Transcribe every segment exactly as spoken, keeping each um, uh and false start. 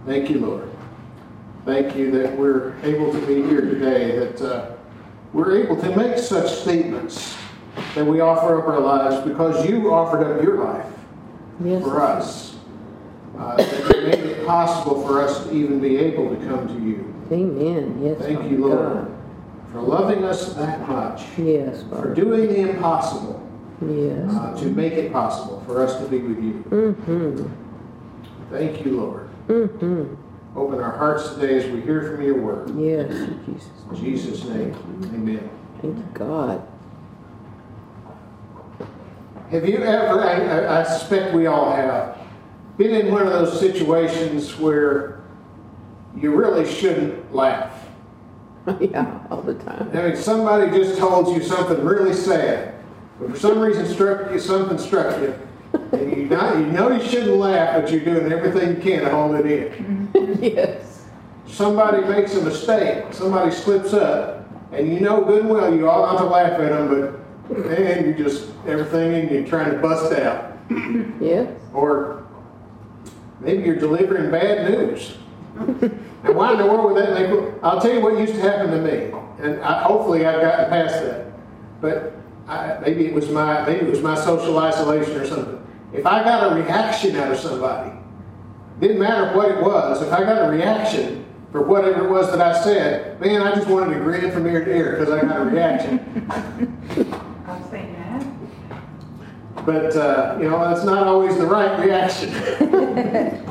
Thank you, Lord. Thank you that we're able to be here today, that uh, we're able to make such statements, that we offer up our lives because you offered up your life yes. for us. Uh, that you made it possible for us to even be able to come to you. Amen. Yes. Thank you, Lord, God. For loving us that much. Yes, Father. For doing the impossible. Yes. Uh, to make it possible for us to be with you. Mm-hmm. Thank you, Lord. Mm-hmm. Open our hearts today as we hear from your word. Yes, Jesus. In Jesus' name, amen. Thank you, God. Have you ever, I, I suspect we all have, been in one of those situations where you really shouldn't laugh? Yeah, all the time. I mean, somebody just told you something really sad, but for some reason struck you, something struck you, and you, not, you know you shouldn't laugh, but you're doing everything you can to hold it in. Yes. Somebody makes a mistake, somebody slips up, and you know good and well you ought not to laugh at them, but man, you just, everything in you trying to bust out. Yes. Or maybe you're delivering bad news. And why in the world would that make? I'll tell you what used to happen to me, and I, hopefully I've gotten past that. But I, maybe it was my maybe it was my social isolation or something. If I got a reaction out of somebody, didn't matter what it was. If I got a reaction for whatever it was that I said, man, I just wanted to grin from ear to ear because I got a reaction. I'll say that. But uh, you know, that's not always the right reaction.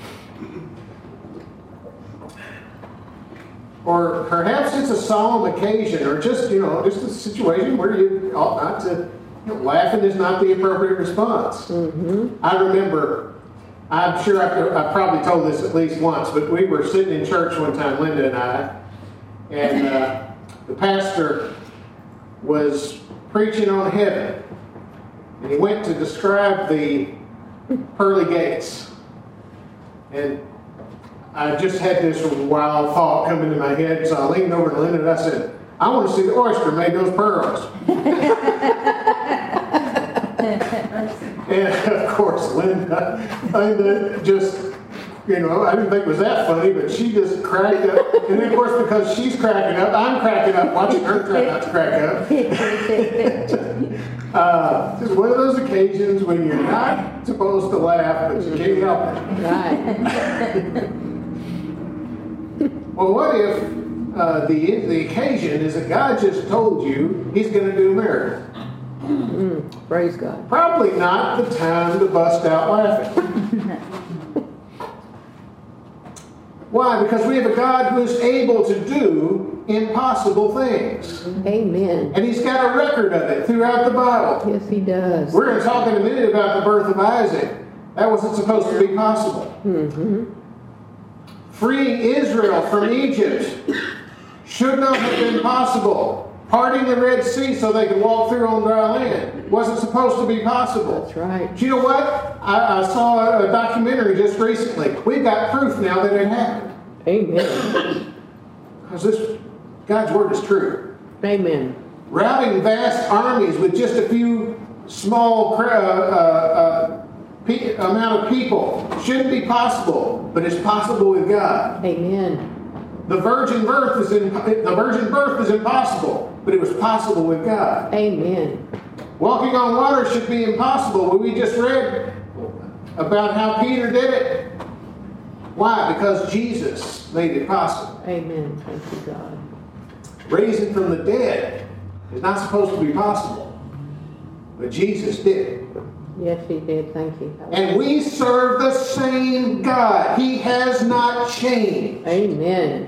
Or perhaps it's a solemn occasion, or just, you know, just a situation where you ought not to, you know, laughing is not the appropriate response. Mm-hmm. I remember, I'm sure I've, I've probably told this at least once, but we were sitting in church one time, Linda and I, and uh, the pastor was preaching on heaven, and he went to describe the pearly gates. And I just had this wild thought come into my head, so I leaned over to Linda and I said, I want to see the oyster made those pearls. And of course, Linda, Linda just, you know, I didn't think it was that funny, but she just cracked up. And then, of course, because she's cracking up, I'm cracking up, watching her try not to crack up. uh, just one of those occasions when you're not supposed to laugh, but you can't help it. Right. Well, what if uh, the the occasion is that God just told you He's going to do a miracle? Mm, praise God. Probably not the time to bust out laughing. Why? Because we have a God who is able to do impossible things. Amen. And He's got a record of it throughout the Bible. Yes, He does. We're going to talk in a minute about the birth of Isaac. That wasn't supposed to be possible. Mm-hmm. Freeing Israel from Egypt should not have been possible. Parting the Red Sea so they could walk through on dry land wasn't supposed to be possible. That's right. Do you know what? I, I saw a documentary just recently. We've got proof now that it happened. Amen. Because this, God's Word is true. Amen. Routing vast armies with just a few small uh, uh, Pe- amount of people shouldn't be possible, but it's possible with God. Amen. The virgin birth is in, the virgin birth is impossible, but it was possible with God. Amen. Walking on water should be impossible, but we just read about how Peter did it. Why? Because Jesus made it possible. Amen. Thank you, God. Raising from the dead is not supposed to be possible, but Jesus did it. Yes, He did. Thank you. And we serve the same God. He has not changed. Amen.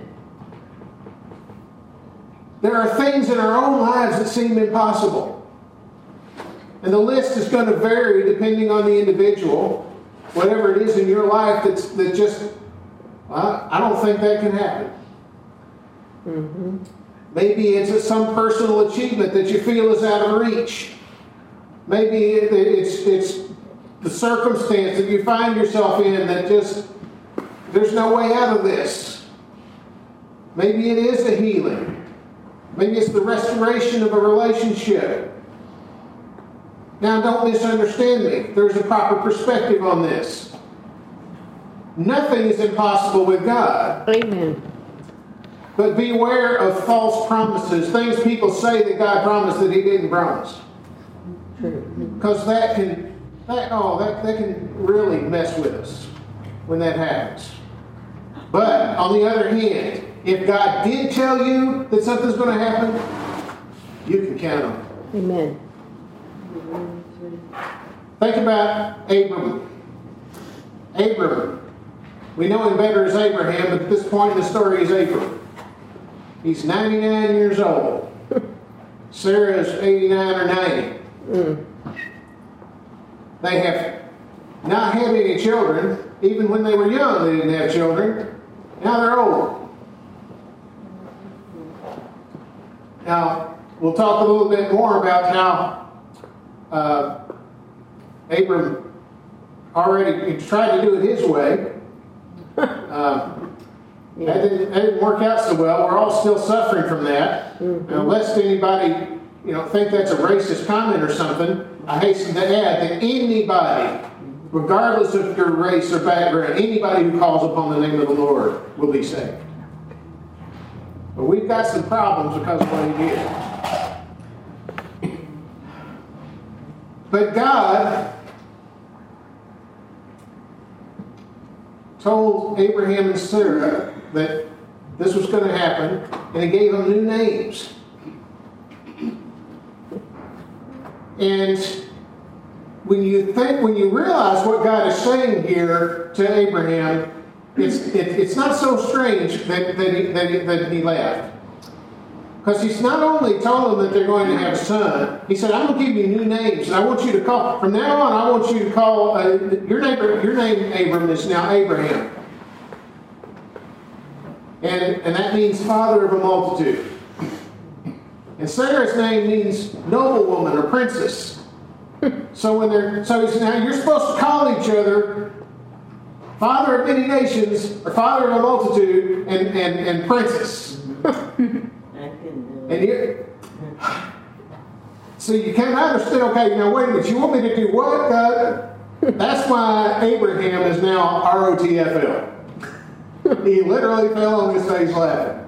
There are things in our own lives that seem impossible. And the list is going to vary depending on the individual. Whatever it is in your life that's that just, well, I don't think that can happen. Mm-hmm. Maybe it's some personal achievement that you feel is out of reach. Maybe it's it's the circumstance that you find yourself in that just, there's no way out of this. Maybe it is a healing. Maybe it's the restoration of a relationship. Now, don't misunderstand me. There's a proper perspective on this. nothing is impossible with God. Amen. But beware of false promises, things people say that God promised that He didn't promise. True. Because that can, that, oh, that, that can really mess with us when that happens. But on the other hand, if God did tell you that something's going to happen, you can count on it. Amen. Think about Abram. Abram. We know him better as Abraham, but at this point in the story, he's Abram. He's ninety-nine years old. Sarah's eighty-nine or ninety. Mm. They have not had any children. Even when they were young, they didn't have children. Now they're old. Now, we'll talk a little bit more about how uh, Abram already tried to do it his way. Uh, Yeah. that, didn't, that didn't work out so well. We're all still suffering from that. Mm-hmm. Now, lest anybody, you know, think that's a racist comment or something, I hasten to add that anybody, regardless of your race or background, anybody who calls upon the name of the Lord will be saved. But we've got some problems because of what He did. But God told Abraham and Sarah that this was going to happen, and He gave them new names. And when you think, when you realize what God is saying here to Abraham, it's it, it's not so strange that, that, he, that, he, that he laughed. Because He's not only told them that they're going to have a son, He said, I'm going to give you new names, and I want you to call, from now on, I want you to call, uh, your, neighbor, your name, Abram, is now Abraham. And, and that means father of a multitude. And Sarah's name means noblewoman or princess. So when they're so he's, now you're supposed to call each other father of many nations, or father of a multitude, and, and, and princess. And here, so you can't understand. Okay, now wait a minute. You want me to do what? Uh, that's why Abraham is now R O T F L. He literally fell on his face laughing.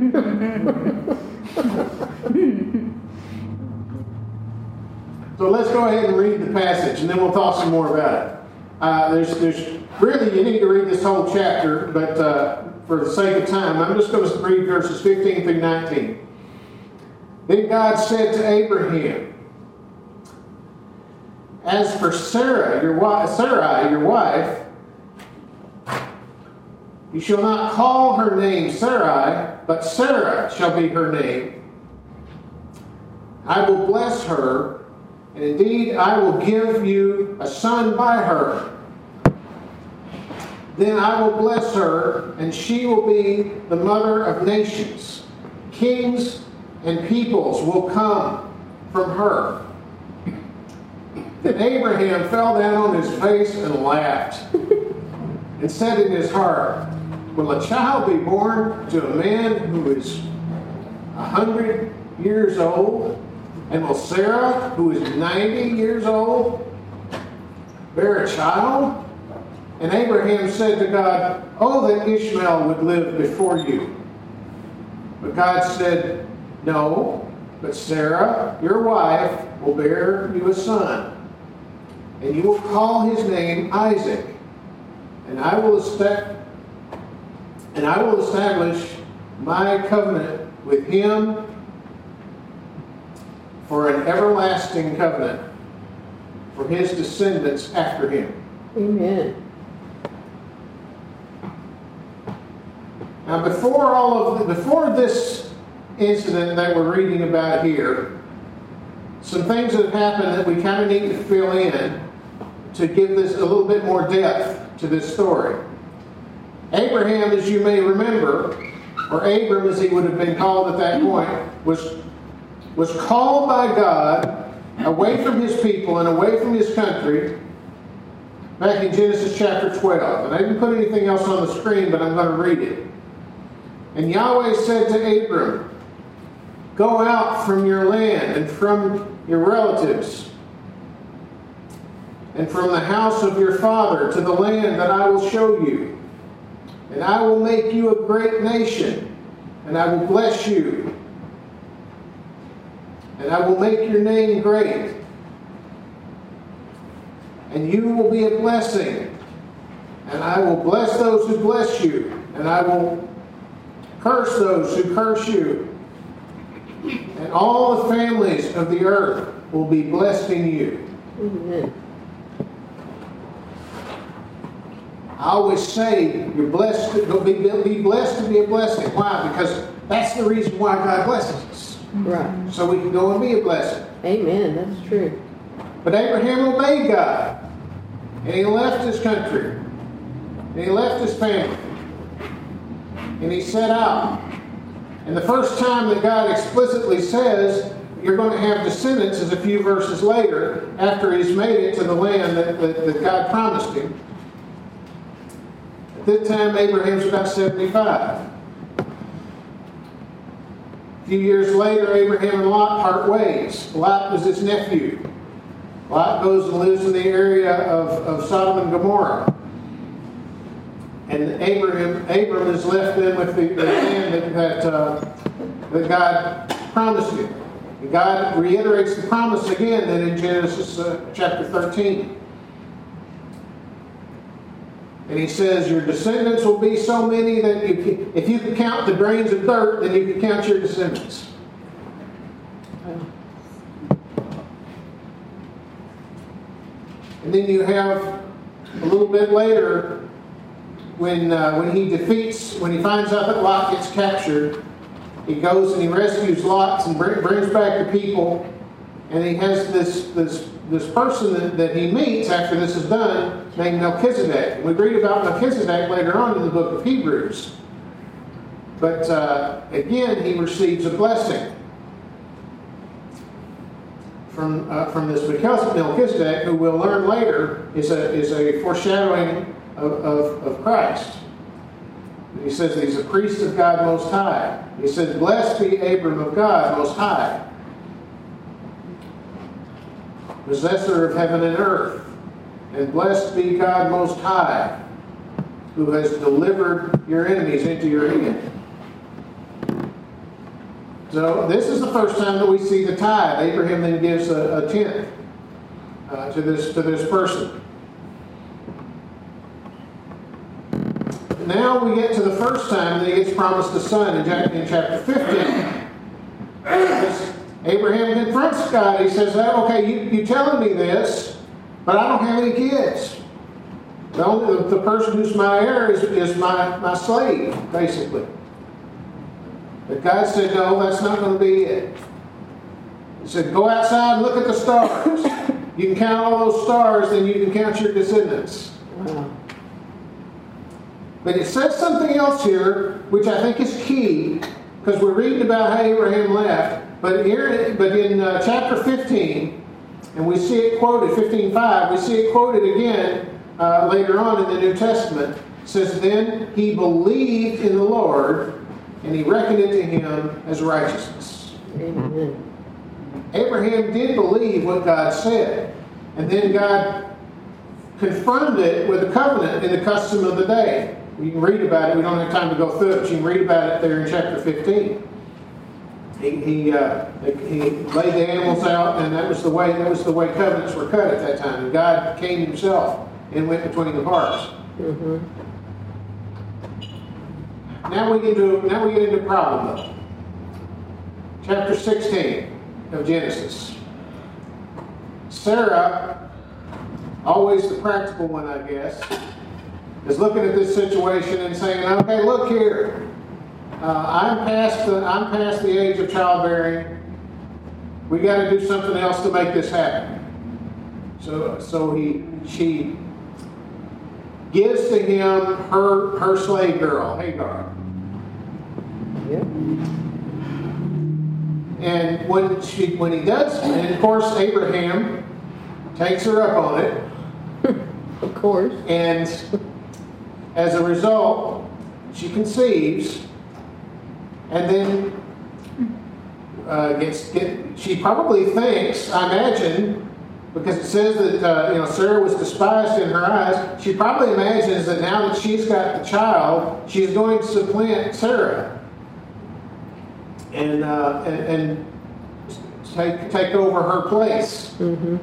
So let's go ahead and read the passage, and then we'll talk some more about it. Uh, there's, there's really, you need to read this whole chapter, but uh, for the sake of time, I'm just going to read verses fifteen through nineteen. Then God said to Abraham, "As for Sarah, your wife, Sarai, your wife, you shall not call her name Sarai, but Sarah shall be her name. I will bless her, and indeed I will give you a son by her. Then I will bless her, and she will be the mother of nations. Kings and peoples will come from her." Then Abraham fell down on his face and laughed, and said in his heart, "Will a child be born to a man who is a hundred years old? And will Sarah, who is ninety years old, bear a child?" And Abraham said to God, "Oh, that Ishmael would live before you." But God said, "No, but Sarah, your wife, will bear you a son, and you will call his name Isaac, and I will establish and I will establish my covenant with him for an everlasting covenant for his descendants after him." Amen. Now, before all of the, before this incident that we're reading about here, some things that have happened that we kind of need to fill in to give this a little bit more depth to this story. Abraham, as you may remember, or Abram as he would have been called at that point, was, was called by God away from his people and away from his country back in Genesis chapter twelve. And I didn't put anything else on the screen, but I'm going to read it. "And Yahweh said to Abram, go out from your land and from your relatives and from the house of your father to the land that I will show you. And I will make you a great nation, and I will bless you. And I will make your name great. And you will be a blessing. And I will bless those who bless you. And I will curse those who curse you. And all the families of the earth will be blessed in you. Amen. I always say you're blessed to be, be blessed to be a blessing. Why? Because that's the reason why God blesses us. Right. So we can go and be a blessing. Amen. That's true. But Abraham obeyed God. And he left his country. And he left his family. And he set out. And the first time that God explicitly says you're going to have descendants is a few verses later, after he's made it to the land that, that, that God promised him. At that time, Abraham's about seventy-five. A few years later, Abraham and Lot part ways. Lot was his nephew. Lot goes and lives in the area of, of Sodom and Gomorrah. And Abraham, Abram is left then with the, the land that, that, uh, that God promised him. And God reiterates the promise again then in Genesis uh, chapter thirteen. And he says, your descendants will be so many that you can, if you can count the grains of dirt, then you can count your descendants. And then you have a little bit later, when uh, when he defeats, when he finds out that Lot gets captured, he goes and he rescues Lot and bring, brings back the people. And he has this this this person that, that he meets after this is done, named Melchizedek. We read about Melchizedek later on in the book of Hebrews. But uh, again, he receives a blessing from uh, from this Melchizedek, who we'll learn later is a is a foreshadowing of, of, of Christ. He says that he's a priest of God Most High. He says, blessed be Abram of God Most High, possessor of heaven and earth. And blessed be God Most High, who has delivered your enemies into your hand. So this is the first time that we see the tithe. Abraham then gives a, a tenth uh, to this to this person. Now we get to the first time that he gets promised a son in, in chapter fifteen. Because Abraham confronts God. He says, oh, okay, you, you're telling me this, but I don't have any kids. The, only, the, the person who's my heir is, is my, my slave, basically. But God said, no, that's not going to be it. He said, go outside and look at the stars. You can count all those stars, then you can count your descendants. Wow. But it says something else here, which I think is key, because we're reading about how Abraham left. But here, but in uh, chapter fifteen, and we see it quoted, fifteen five, we see it quoted again uh, later on in the New Testament. It says, then he believed in the Lord, and he reckoned it to him as righteousness. Amen. Abraham did believe what God said. And then God confirmed it with a covenant in the custom of the day. You can read about it. We don't have time to go through it, but you can read about it there in chapter fifteen. He he, uh, he laid the animals out, and that was the way that was the way covenants were cut at that time. And God came himself and went between the parts. Mm-hmm. Now we get to now we get into a problem though. Chapter sixteen of Genesis. Sarah, always the practical one, I guess, is looking at this situation and saying, "Okay, look here. Uh, I'm past the I'm past the age of childbearing. We got to do something else to make this happen." So, so he she gives to him her her slave girl, Hagar. Yep. And when she when he does, and of course Abraham takes her up on it. Of course. And as a result, she conceives, and then uh, gets get. She probably thinks, I imagine, Because it says that uh, you know Sarah was despised in her eyes. She probably imagines that now that she's got the child, she's going to supplant Sarah and uh, and, and take take over her place. Mm-hmm.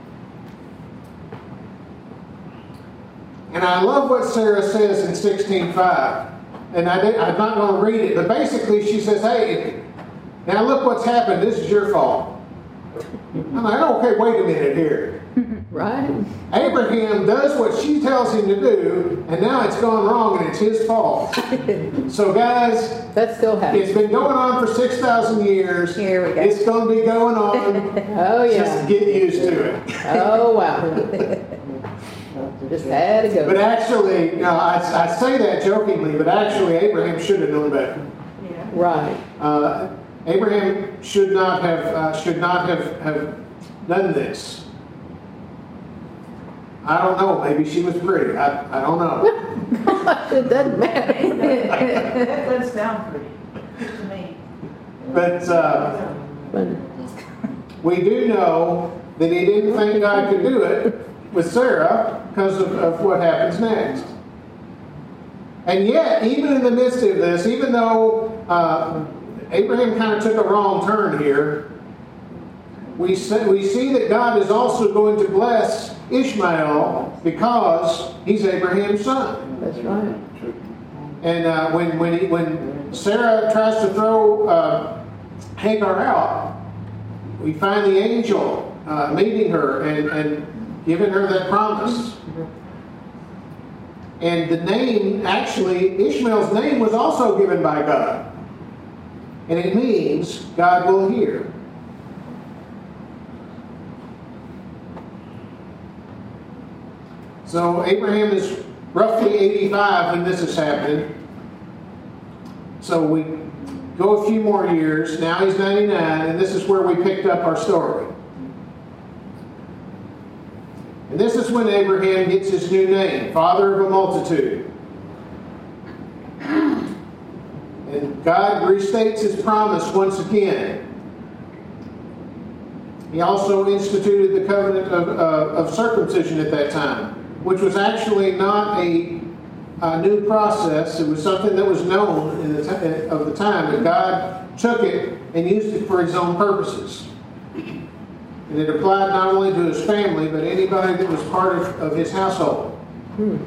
And I love what Sarah says in sixteen five. And I did, I'm not going to read it, but basically she says, "Hey, now look what's happened. This is your fault." I'm like, "Okay, wait a minute here." Right. Abraham does what she tells him to do, and now it's gone wrong, and it's his fault. So, guys, That still happens. it's been going on for six thousand years. Here we go. It's going to be going on. Oh, yeah. Just get used to it. Oh, wow. Just had to But go. actually, you know, I, I say that jokingly, but actually, Abraham should have known better. Yeah. Right. Uh, Abraham should not have uh, should not have, have done this. I don't know. Maybe she was pretty. I, I don't know. It doesn't matter. That does sound pretty to me. But uh, But we do know that he didn't think God could do it with Sarah because of, of what happens next. And yet, even in the midst of this, even though uh, Abraham kind of took a wrong turn here, we see, we see that God is also going to bless Ishmael because he's Abraham's son. that's right. And uh, when when he, when Sarah tries to throw uh, Hagar out, we find the angel uh, meeting her and, and giving her that promise. And the name, actually, Ishmael's name was also given by God. And it means God will hear. So Abraham is roughly eighty-five when this is happening. So we go a few more years. Now he's ninety-nine, and this is where we picked up our story. And this is when Abraham gets his new name, Father of a Multitude. And God restates his promise once again. He also instituted the covenant of, uh, of circumcision at that time, which was actually not a, a new process. It was something that was known in the t- of the time, but God took it and used it for his own purposes. And it applied not only to his family, but anybody that was part of, of his household. Hmm.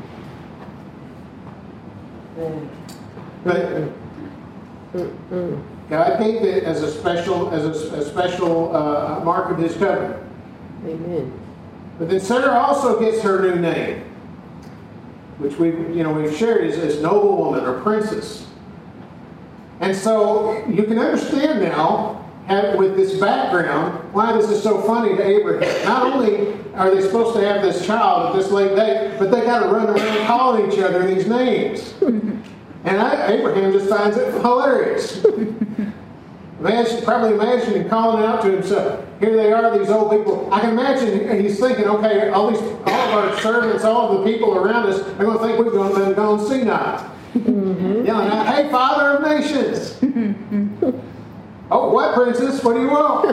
But Mm-mm. God gave it as a special, as a, a special uh, mark of his covenant. Amen. But then Sarah also gets her new name, which we, you know, we've shared as, as noblewoman or princess. And so you can understand now, have, with this background, why this is so funny to Abraham. Not only are they supposed to have this child at this late date, but they got to run around calling each other these names. And I, Abraham just finds it hilarious. Imagine, probably imagining calling out to himself, here they are, these old people. I can imagine he's thinking, okay, all these, all of our servants, all of the people around us are going to think we've gone, been gone senile. Mm-hmm. Yelling out, hey, Father of nations. Oh, what, princess? What do you want?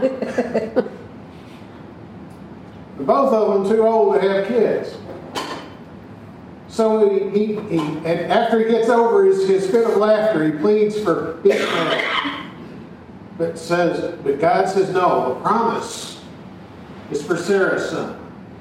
Both of them too old to have kids. So he, he, he and after he gets over his, his fit of laughter, he pleads for Ishmael. But says, but God says no. The promise is for Sarah's son.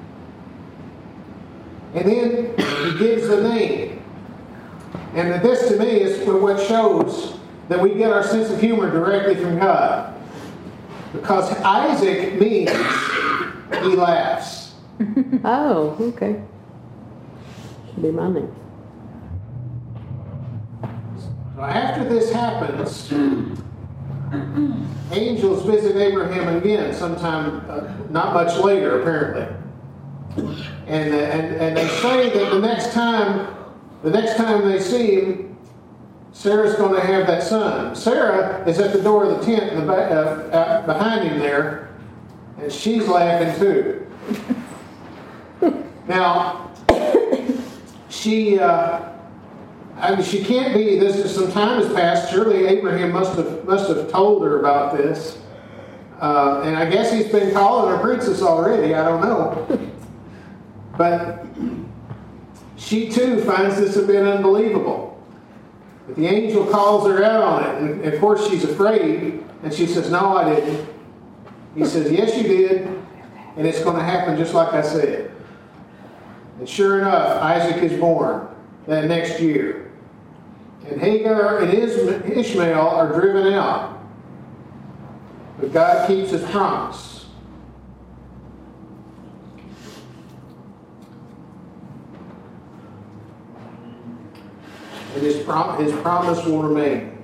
And then he gives the name. And this to me is what shows that we get our sense of humor directly from God. Because Isaac means he laughs. Oh, okay. Should be my name. So after this happens, angels visit Abraham again sometime, uh, not much later apparently. And, uh, and, and they say that the next time, the next time they see him, Sarah's going to have that son. Sarah is at the door of the tent in the back, uh, uh, behind him there, and she's laughing too. Now, she, uh, I mean, she can't be. This is some time has passed. Surely Abraham must have must have told her about this. Uh, and I guess he's been calling her princess already. I don't know. But she too finds this a bit unbelievable. But the angel calls her out on it. And of course she's afraid. And she says, no, I didn't. He says, yes, you did. And it's going to happen just like I said. And sure enough, Isaac is born that next year. And Hagar and Ishmael are driven out. But God keeps his promise. And his, prom- his promise will remain.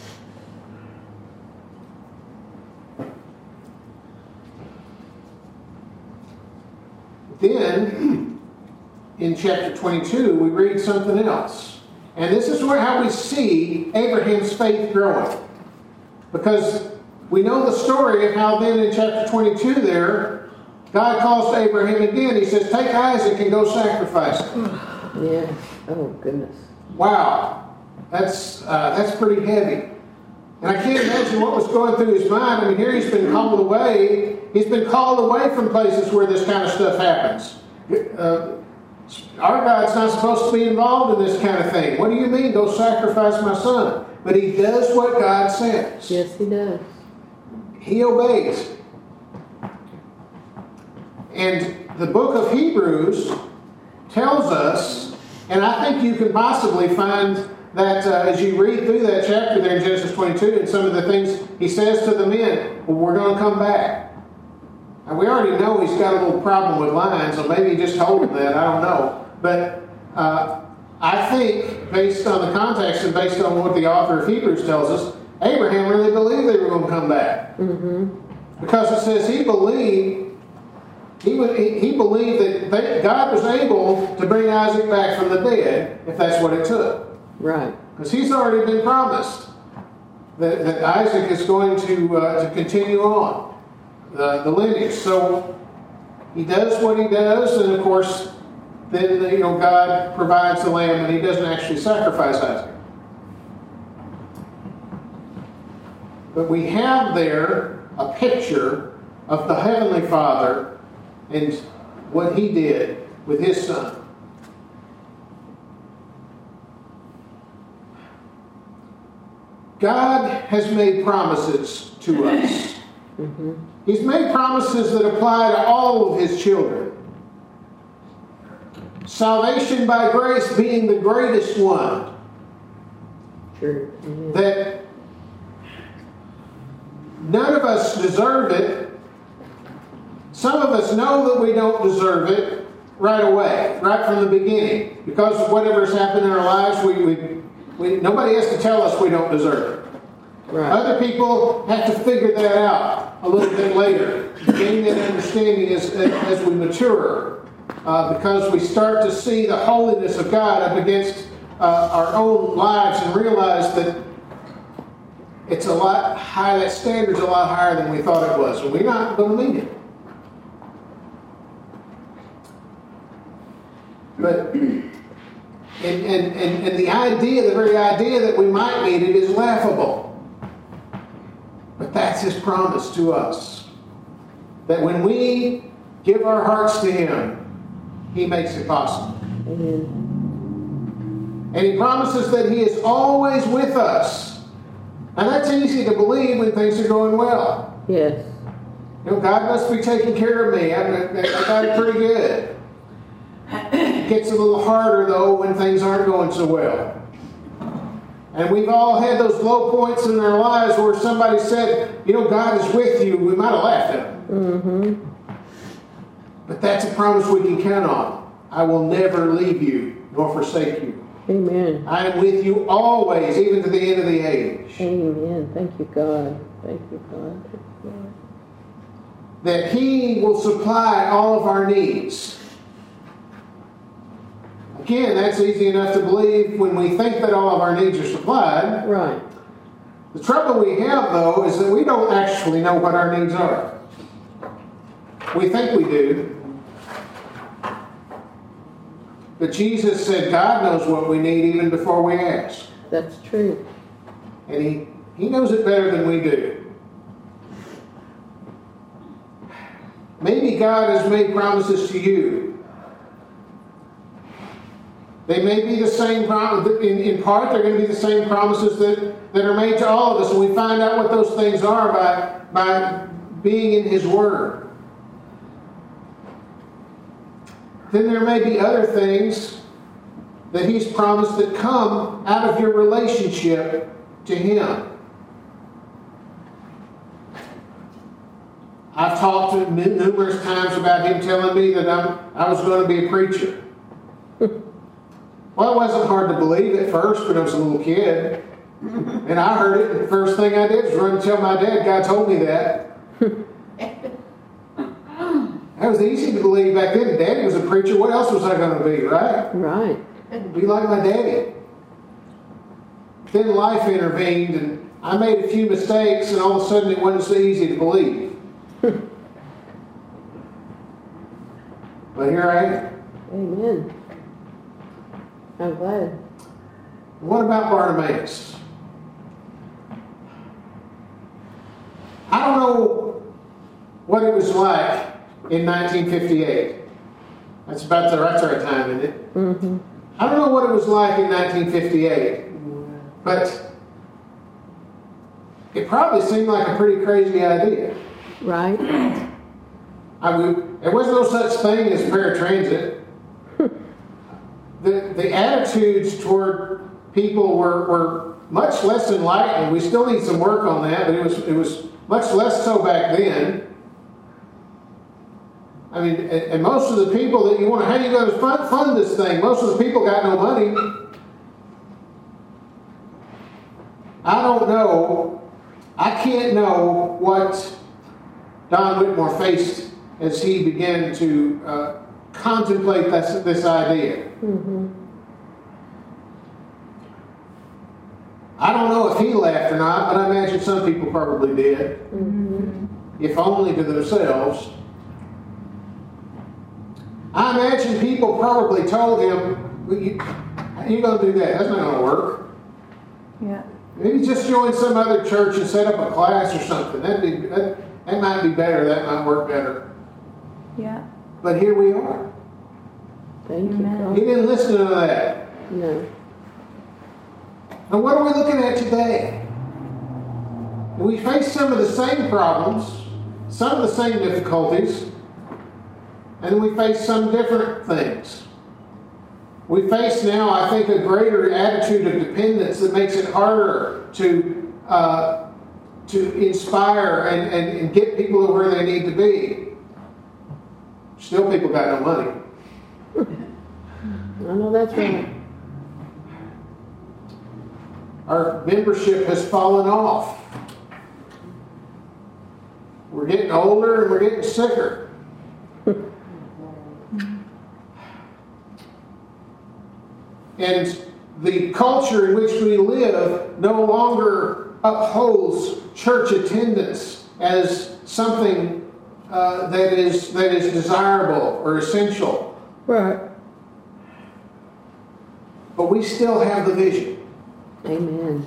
Then, in chapter twenty-two, we read something else. And this is where how we see Abraham's faith growing. Because we know the story of how then in chapter twenty-two there, God calls to Abraham again. He says, take Isaac and go sacrifice him. Yeah. Oh, goodness. Wow. That's, uh, that's pretty heavy. And I can't imagine what was going through his mind. I mean, here he's been called away. He's been called away from places where this kind of stuff happens. Uh, our God's not supposed to be involved in this kind of thing. What do you mean, go sacrifice my son? But he does what God says. Yes, he does. He obeys. And the book of Hebrews tells us, and I think you can possibly find that uh, as you read through that chapter there in Genesis twenty-two, and some of the things he says to the men, well, we're going to come back. And we already know he's got a little problem with lions, so maybe he just told them that, I don't know. But uh, I think, based on the context and based on what the author of Hebrews tells us, Abraham really believed they were going to come back. Mm-hmm. Because it says he believed, he, would, he, he believed that they, God was able to bring Isaac back from the dead, if that's what it took. Right. Because he's already been promised that, that Isaac is going to, uh, to continue on the, the lineage. So he does what he does, and of course, then you know God provides the lamb, and he doesn't actually sacrifice Isaac. But we have there a picture of the Heavenly Father and what he did with his son. God has made promises to us. Mm-hmm. He's made promises that apply to all of his children. Salvation by grace being the greatest one. Sure. Mm-hmm. That none of us deserve it. Some of us know that we don't deserve it right away, right from the beginning. Because of whatever's happened in our lives, we, we, we nobody has to tell us we don't deserve it. Right. Other people have to figure that out a little bit later, gain that understanding as, as we mature, uh, because we start to see the holiness of God up against uh, our own lives and realize that it's a lot higher, that standard's a lot higher than we thought it was, and we're not going to meet it. But and, and, and, and the idea, the very idea that we might meet it is laughable. But that's his promise to us. That when we give our hearts to him, he makes it possible. Amen. And he promises that he is always with us. And that's easy to believe when things are going well. Yes. You know, God must be taking care of me. I, I got it pretty good. It gets a little harder, though, when things aren't going so well. And we've all had those low points in our lives where somebody said, you know, God is with you. We might have laughed at them. Mm-hmm. But that's a promise we can count on. I will never leave you nor forsake you. Amen. I am with you always, even to the end of the age. Amen. Thank you, God. Thank you, God. Thank you, God. That he will supply all of our needs. Again, that's easy enough to believe when we think that all of our needs are supplied. Right. The trouble we have, though, is that we don't actually know what our needs are. We think we do. But Jesus said God knows what we need even before we ask. That's true. And he, he knows it better than we do. maybe God has made promises to you. They may be the same promise, in, in part, they're going to be the same promises that, that are made to all of us. And we find out what those things are by, by being in His Word. Then there may be other things that He's promised that come out of your relationship to Him. I've talked to him numerous times about Him telling me that I'm, I was going to be a preacher. Well, it wasn't hard to believe at first when I was a little kid. And I heard it, and the first thing I did was run and tell my dad, God told me that. That was easy to believe back then. Daddy was a preacher. What else was I going to be, right? Right. Be like my daddy. Then life intervened, and I made a few mistakes, and all of a sudden it wasn't so easy to believe. But here I am. Amen. I'm glad. What about Bartimaeus? I don't know what it was like in nineteen fifty-eight. That's about the right sort of time, isn't it? Mm-hmm. I don't know what it was like in nineteen fifty-eight, but it probably seemed like a pretty crazy idea. Right. I mean, there was no such thing as paratransit. The, the attitudes toward people were, were much less enlightened. We still need some work on that, but it was it was much less so back then. I mean, and, and most of the people that you want to, how are you going to fund, fund this thing? Most of the people got no money. I don't know. I can't know what Don Whitmore faced as he began to uh, contemplate this, this idea. Mm-hmm. I don't know if he laughed or not, but I imagine some people probably did. Mm-hmm. If only to themselves. I imagine people probably told him, well, you, how are you going to do that? That's not going to work. Yeah. Maybe just join some other church and set up a class or something. That'd be, that, that might be better. That might work better. Yeah. But here we are. Thank you, Amen. God. He didn't listen to that. No. Now, what are we looking at today? We face some of the same problems, some of the same difficulties, and then we face some different things. We face now, I think, a greater attitude of dependence that makes it harder to uh, to inspire and, and, and get people to where they need to be. Still, people got no money. I know that's right. Our membership has fallen off. We're getting older and we're getting sicker. And the culture in which we live no longer upholds church attendance as something uh, that is that is desirable or essential. Right. But we still have the vision. Amen.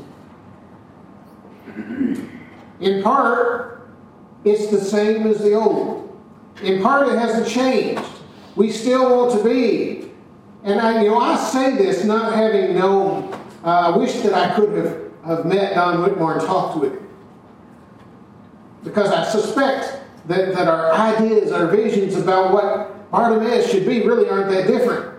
In part, it's the same as the old. In part, it hasn't changed. We still want to be. And I, you know, I say this not having known. Uh, I wish that I could have, have met Don Whitmore and talked with him, because I suspect that, that our ideas, our visions about what Bartimaeus should be really aren't that different.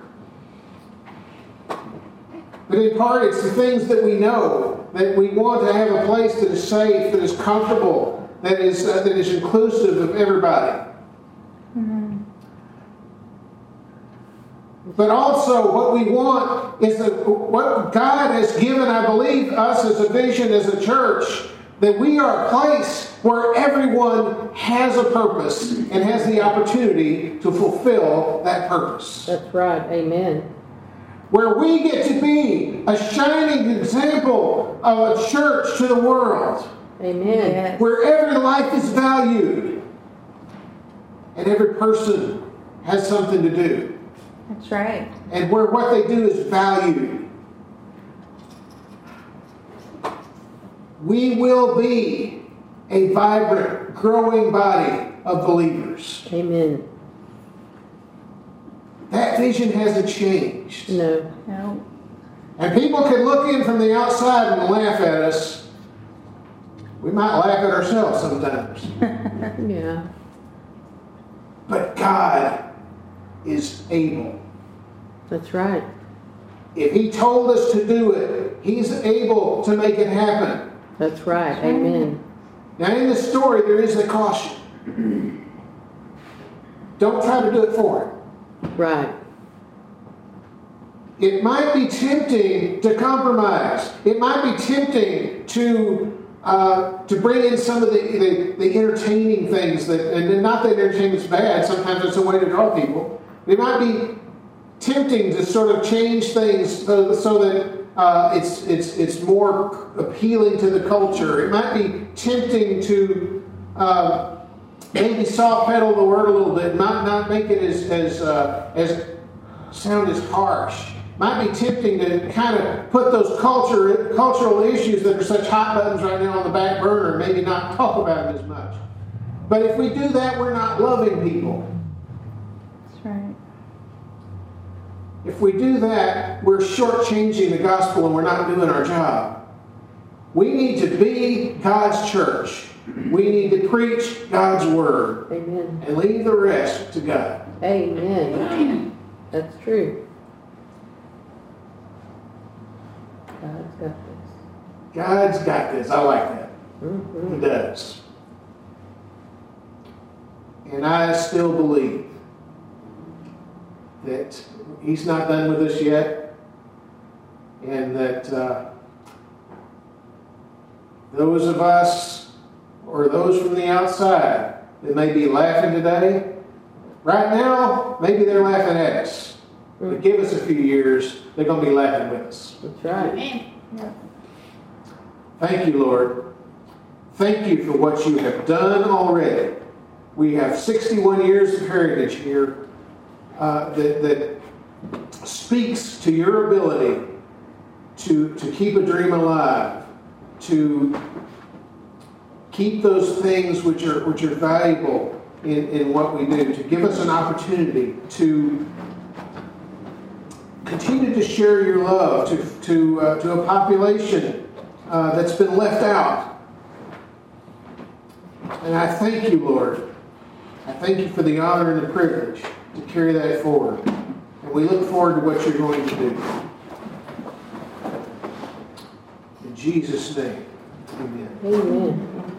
But in part, it's the things that we know, that we want to have a place that is safe, that is comfortable, that is uh, that is inclusive of everybody. Mm-hmm. But also, what we want is that what God has given, I believe, us as a vision, as a church, that we are a place where everyone has a purpose and has the opportunity to fulfill that purpose. That's right. Amen. Where we get to be a shining example of a church to the world. Amen. Yes. Where every life is valued and every person has something to do. That's right. And where what they do is valued. We will be a vibrant, growing body of believers. Amen. That vision hasn't changed. No. No. And people can look in from the outside and laugh at us. We might laugh at ourselves sometimes. Yeah. But God is able. That's right. If He told us to do it, He's able to make it happen. That's right. Amen. Now in this story, there is a caution. Don't try to do it for Him. Right. It might be tempting to compromise. It might be tempting to uh, to bring in some of the, the, the entertaining things that, and not that entertainment's bad. Sometimes it's a way to draw people. It might be tempting to sort of change things so, so that uh, it's it's it's more appealing to the culture. It might be tempting to uh, maybe soft pedal the word a little bit, not not make it as as uh, as sound as harsh. Might be tempting to kind of put those culture cultural issues that are such hot buttons right now on the back burner and maybe not talk about them as much. But if we do that, we're not loving people. That's right. If we do that, we're shortchanging the gospel and we're not doing our job. We need to be God's church. We need to preach God's word. Amen. And leave the rest to God. Amen. That's true. God's got this. God's got this. I like that. Mm-hmm. He does. And I still believe that He's not done with us yet, and that uh, those of us or those from the outside that may be laughing today, right now, maybe they're laughing at us. But give us a few years, they're going to be laughing with us. That's right. Amen. Yeah. Thank you, Lord. Thank you for what you have done already. We have sixty-one years of heritage here uh, that, that speaks to your ability to, to keep a dream alive, to keep those things which are, which are valuable in, in what we do, to give us an opportunity to continue to share your love to, to, uh, to a population uh, that's been left out. And I thank you, Lord. I thank you for the honor and the privilege to carry that forward. And we look forward to what you're going to do. In Jesus' name, amen. Amen.